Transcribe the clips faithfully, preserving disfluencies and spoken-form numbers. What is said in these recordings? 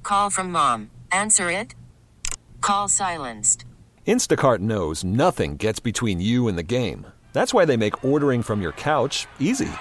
Call from mom. Answer it. Call silenced. Instacart knows nothing gets between you and the game. That's why they make ordering from your couch easy.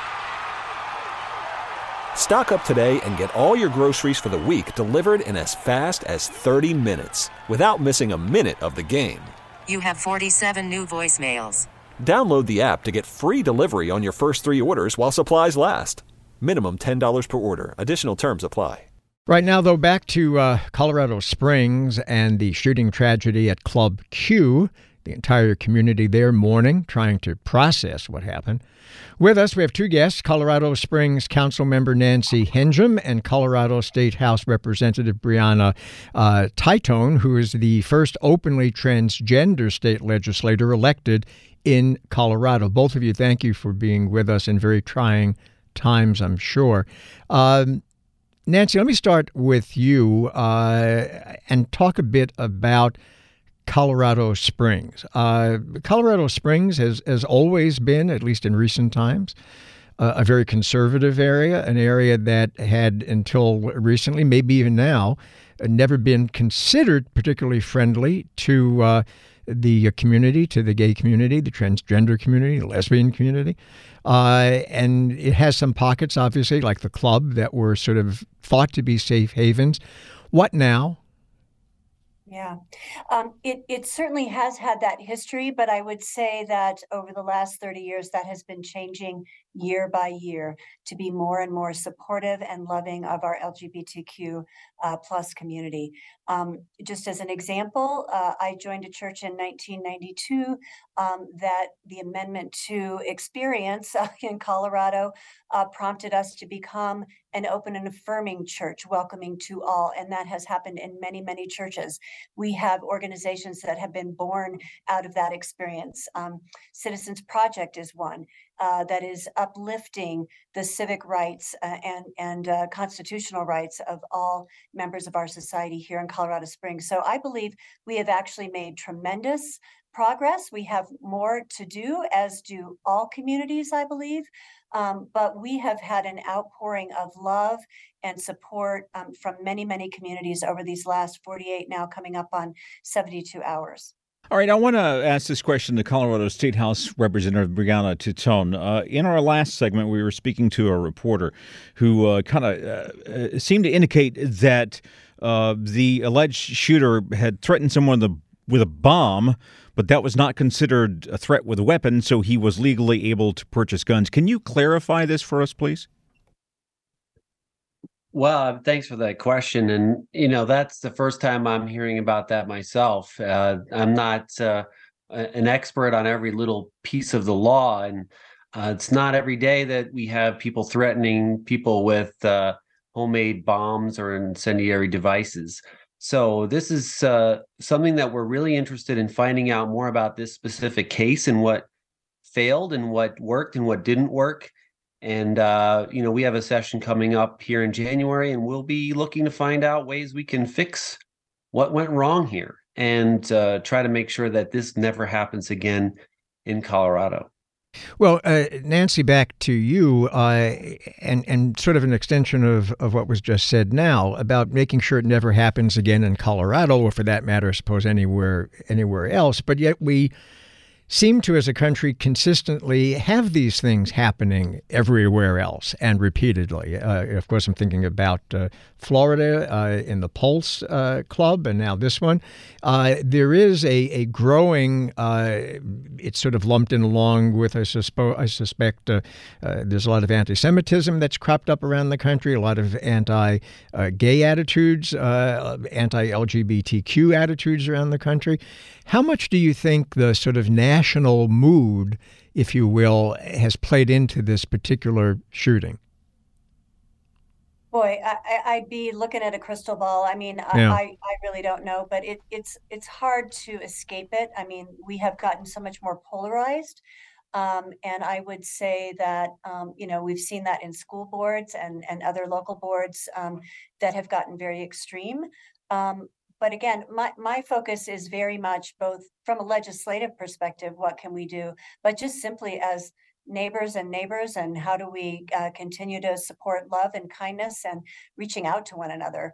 Stock up today and get all your groceries for the week delivered in as fast as thirty minutes without missing a minute of the game. You have forty-seven new voicemails. Download the app to get free delivery on your first three orders while supplies last. Minimum ten dollars per order. Additional terms apply. Right now, though, back to uh, Colorado Springs and the shooting tragedy at Club Q. The entire community there mourning, trying to process what happened. With us, we have two guests, Colorado Springs Councilmember Nancy Hendrum and Colorado State House Representative Brianna uh, Titone, who is the first openly transgender state legislator elected in Colorado. Both of you, thank you for being with us in very trying times, I'm sure. Um, Nancy, let me start with you uh, and talk a bit about Colorado Springs. Uh, Colorado Springs has, has always been, at least in recent times, uh, a very conservative area, an area that had until recently, maybe even now, never been considered particularly friendly to uh, the community, to the gay community, the transgender community, the lesbian community. Uh, and it has some pockets, obviously, like the club, that were sort of thought to be safe havens. What now? Yeah, um, it, it certainly has had that history, but I would say that over the last thirty years, that has been changing year by year to be more and more supportive and loving of our L G B T Q uh, plus community. Um, just as an example, uh, I joined a church in nineteen ninety-two um, that the amendment to experience uh, in Colorado uh, prompted us to become an open and affirming church, welcoming to all. And that has happened in many, many churches. We have organizations that have been born out of that experience. Um, Citizens Project is one uh, that is uplifting the civic rights uh, and, and uh, constitutional rights of all members of our society here in Colorado Springs. So I believe we have actually made tremendous progress. We have more to do, as do all communities, I believe. Um, but we have had an outpouring of love and support um, from many, many communities over these last forty-eight, now coming up on seventy-two hours. All right, I want to ask this question to Colorado State House Representative Brianna Titone. Uh, in our last segment, we were speaking to a reporter who uh, kind of uh, seemed to indicate that uh, the alleged shooter had threatened someone with a, with a bomb, but that was not considered a threat with a weapon, so he was legally able to purchase guns. Can you clarify this for us, please? Well, thanks for that question. And, you know, that's the first time I'm hearing about that myself. Uh, I'm not uh, an expert on every little piece of the law. And uh, it's not every day that we have people threatening people with uh, homemade bombs or incendiary devices. So this is uh, something that we're really interested in finding out more about, this specific case and what failed and what worked and what didn't work. And, uh, you know, we have a session coming up here in January, and we'll be looking to find out ways we can fix what went wrong here and uh, try to make sure that this never happens again in Colorado. Well, uh, Nancy, back to you, uh, and and sort of an extension of, of what was just said now about making sure it never happens again in Colorado, or for that matter, I suppose anywhere anywhere else. But yet we seem to, as a country, consistently have these things happening everywhere else and repeatedly. Uh, of course, I'm thinking about uh, Florida uh, in the Pulse uh, Club, and now this one. Uh, there is a, a growing, uh, it's sort of lumped in along with, I, suspo- I suspect, uh, uh, there's a lot of anti-Semitism that's cropped up around the country, a lot of anti-gay attitudes, uh, anti-L G B T Q attitudes around the country. How much do you think the sort of national mood, if you will, has played into this particular shooting? Boy, I, I'd be looking at a crystal ball. I mean, Yeah. I, I really don't know, but it, it's it's hard to escape it. I mean, we have gotten so much more polarized. Um, and I would say that, um, you know, we've seen that in school boards and, and other local boards um, that have gotten very extreme. Um, But again, my, my focus is very much both from a legislative perspective, what can we do, but just simply as neighbors and neighbors, and how do we uh, continue to support love and kindness and reaching out to one another.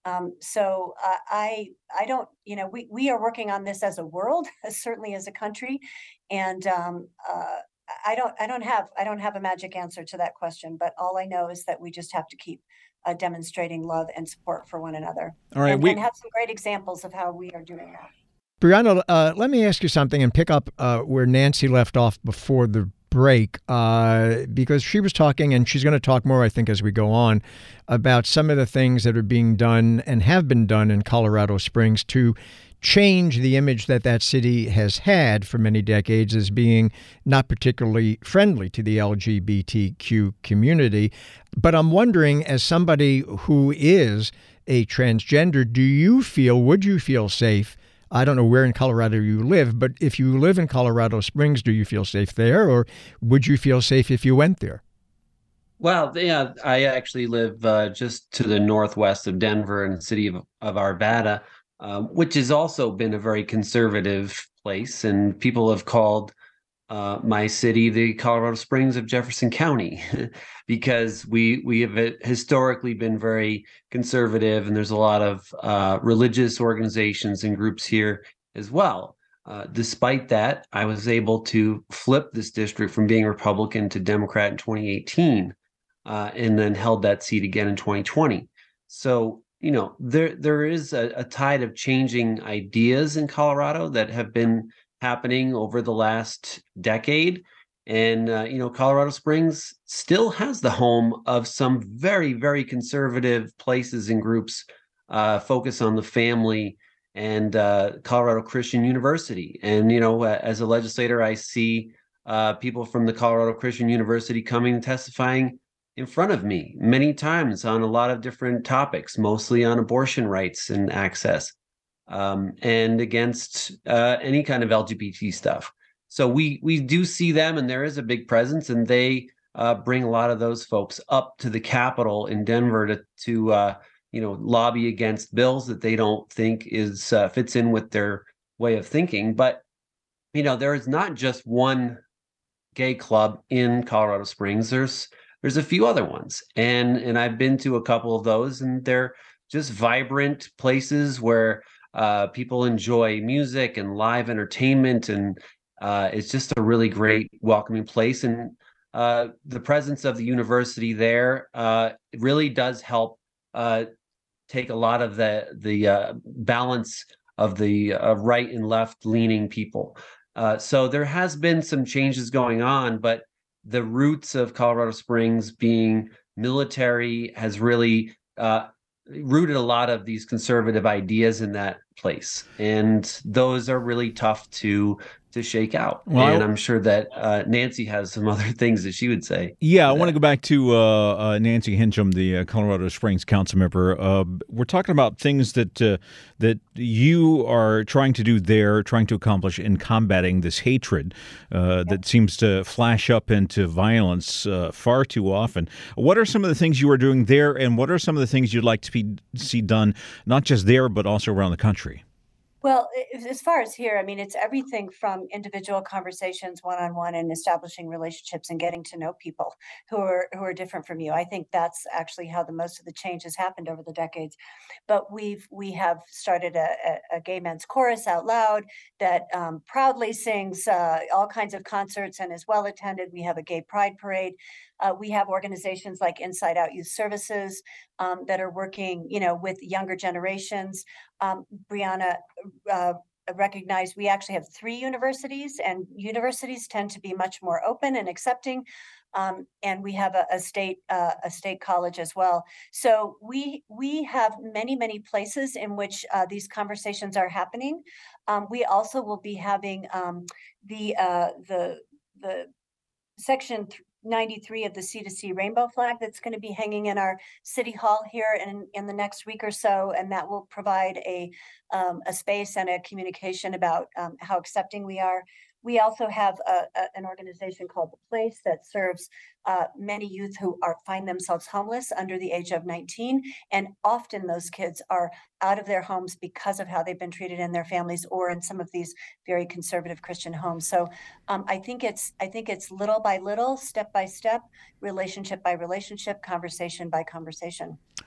Um, so uh, I I don't, you know, we we are working on this as a world, certainly as a country, and um, uh, I don't I don't have I don't have a magic answer to that question. But all I know is that we just have to keep uh, demonstrating love and support for one another, All right, and, we and have some great examples of how we are doing that. Brianna, uh, let me ask you something and pick up uh, where Nancy left off before the break, uh, because she was talking, and she's going to talk more, I think, as we go on, about some of the things that are being done and have been done in Colorado Springs to change the image that that city has had for many decades as being not particularly friendly to the L G B T Q community. But I'm wondering, as somebody who is a transgender, do you feel, would you feel safe? I don't know where in Colorado you live, but if you live in Colorado Springs, do you feel safe there, or would you feel safe if you went there? Well, yeah, I actually live uh, just to the northwest of Denver in the city of, of Arvada, um, which has also been a very conservative place. And people have called uh, my city the Colorado Springs of Jefferson County because we we have historically been very conservative, and there's a lot of uh, religious organizations and groups here as well. Uh, despite that, I was able to flip this district from being Republican to Democrat in twenty eighteen, uh, and then held that seat again in twenty twenty. So, you know, there there is a, a tide of changing ideas in Colorado that have been happening over the last decade. And, uh, you know, Colorado Springs still has the home of some very, very conservative places and groups uh, focus on the family, and uh, Colorado Christian University. And, you know, uh, as a legislator, I see uh, people from the Colorado Christian University coming and testifying in front of me many times on a lot of different topics, mostly on abortion rights and access, um, and against uh, any kind of L G B T stuff. So we we do see them, and there is a big presence, and they uh, bring a lot of those folks up to the Capitol in Denver to to uh, you know, lobby against bills that they don't think is uh, fits in with their way of thinking. But you know, there is not just one gay club in Colorado Springs. There's there's a few other ones, and and I've been to a couple of those, and they're just vibrant places where uh, people enjoy music and live entertainment, and uh, it's just a really great, welcoming place. And uh, the presence of the university there uh, really does help uh, take a lot of the the uh, balance of the uh, right and left leaning people. Uh, so there has been some changes going on, but the roots of Colorado Springs being military has really uh, rooted a lot of these conservative ideas in that place, and those are really tough to to shake out. Well, and I'm sure that uh, Nancy has some other things that she would say. Yeah, I want to go back to uh, uh, Nancy Hincham, the uh, Colorado Springs council member. Uh, we're talking about things that uh, that you are trying to do there, trying to accomplish in combating this hatred uh, yep. that seems to flash up into violence uh, far too often. What are some of the things you are doing there, and what are some of the things you'd like to be, see done, not just there, but also around the country? Well, as far as here, I mean, it's everything from individual conversations, one-on-one, and establishing relationships and getting to know people who are who are different from you. I think that's actually how the most of the change has happened over the decades. But we've we have started a, a, a gay men's chorus out loud that um, proudly sings uh, all kinds of concerts and is well attended. We have a gay pride parade. Uh, we have organizations like Inside Out Youth Services um, that are working, you know, with younger generations. Um, Brianna uh, recognized we actually have three universities, and universities tend to be much more open and accepting. Um, and we have a, a state uh, a state college as well. So we we have many many places in which uh, these conversations are happening. Um, we also will be having um, the uh, the the section ninety-three of the C two C rainbow flag that's going to be hanging in our city hall here in, in the next week or so, and that will provide a um, a space and a communication about um, how accepting we are. We also have a, a, an organization called The Place that serves uh, many youth who are find themselves homeless under the age of nineteen, and often those kids are out of their homes because of how they've been treated in their families or in some of these very conservative Christian homes. So um, I think it's I think it's little by little, step by step, relationship by relationship, conversation by conversation.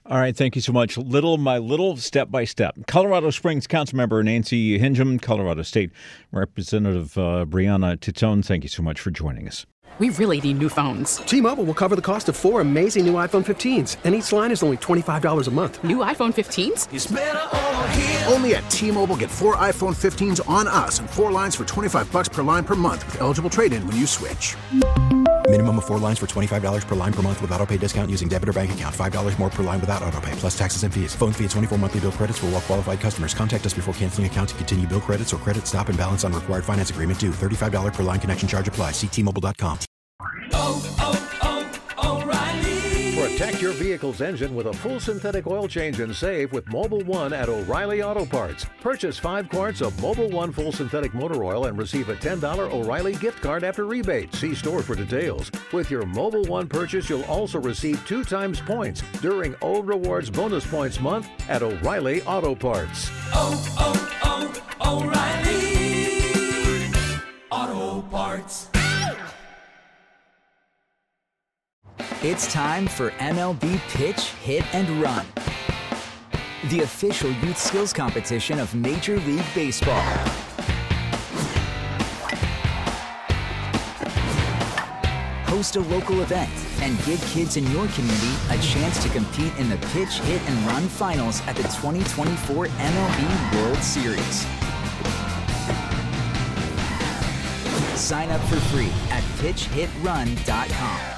All right, thank you so much. Little by little, step by step. Colorado Springs Councilmember Nancy Hingham, Colorado State Representative uh, Brianna Titone, thank you so much for joining us. We really need new phones. T-Mobile will cover the cost of four amazing new iPhone fifteens, and each line is only twenty-five dollars a month. New iPhone fifteens? It's better over here. Only at T-Mobile, get four iPhone fifteens on us and four lines for twenty-five bucks per line per month with eligible trade-in when you switch. Minimum of four lines for twenty-five dollars per line per month with autopay discount using debit or bank account. five dollars more per line without autopay, plus taxes and fees. Phone fee at twenty-four monthly bill credits for well-qualified customers. Contact us before canceling account to continue bill credits or credit stop and balance on required finance agreement due. thirty-five dollars per line connection charge applies. See T Mobile dot com. Oh, oh, oh, O'Reilly. Protect your vehicle's engine with a full synthetic oil change and save with Mobil one at O'Reilly Auto Parts. Purchase five quarts of Mobil one full synthetic motor oil and receive a ten dollars O'Reilly gift card after rebate. See store for details. With your Mobil one purchase, you'll also receive two times points during O Rewards Bonus Points Month at O'Reilly Auto Parts. Oh, oh, oh, O'Reilly Auto Parts. It's time for M L B Pitch, Hit, and Run, the official youth skills competition of Major League Baseball. Host a local event and give kids in your community a chance to compete in the Pitch, Hit, and Run finals at the twenty twenty-four M L B World Series. Sign up for free at pitch hit run dot com.